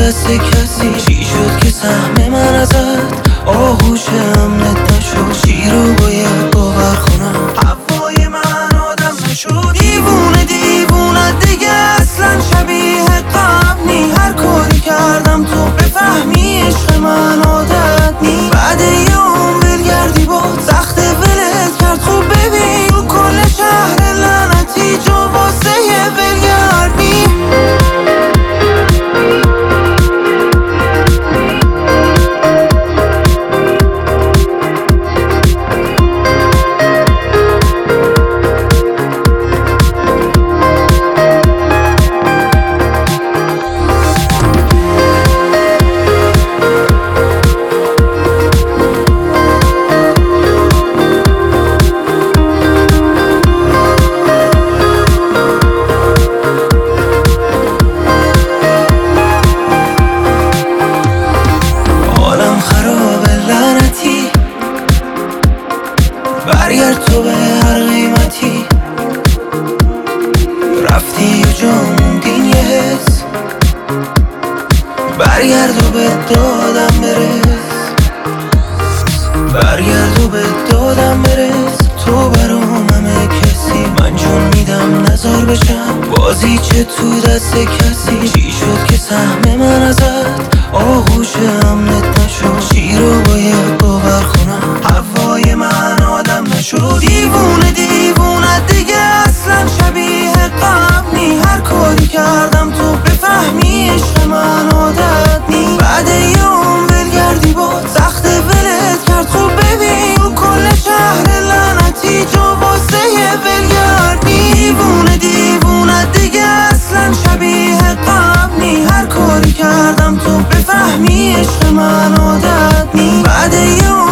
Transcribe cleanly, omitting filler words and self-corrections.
دست کسی؟ چی شد که سهم من ازت آغوش امنت نشد؟ چی رو باید باور کنم هوای من آدم نشد؟ دیوونه دیوونت دیگه اصلا شبیه قبل نی. هر کاری کردم تو بفهمی عشق من عادت نی. بعد یه عمر گردی با سخت ولت کرد. خوب ببین تو کل شهر لعنتی جا واسه ولگردی. برگرد تو به هر قیمتی. رفتی و جا موندین یه حس. برگرد و به دادم برس. برگرد و به دادم برس. تو برام همه کسی. من چون میدم نزار بشم بازی چه تو دست کسی. چی شد که سهم من ازت آغوش امنت نشد؟ چی رو باید باور کنم هوای من آدم نشد؟ دیوونه دیوونت دیگه اصلا شبیه قبل نی. هر کاری کردم تو بفهمی عشق من عادت نی. بعد یه عمر ولگردی با سخت ولت کرد. خوب ببین تو کل شهر لعنتی جا واسه ولگردی. دیوونه دیوونت دیگه اصلا شبیه قبل نی. هر کاری کردم تو بفهمی عشق من عادت نی. بعد یه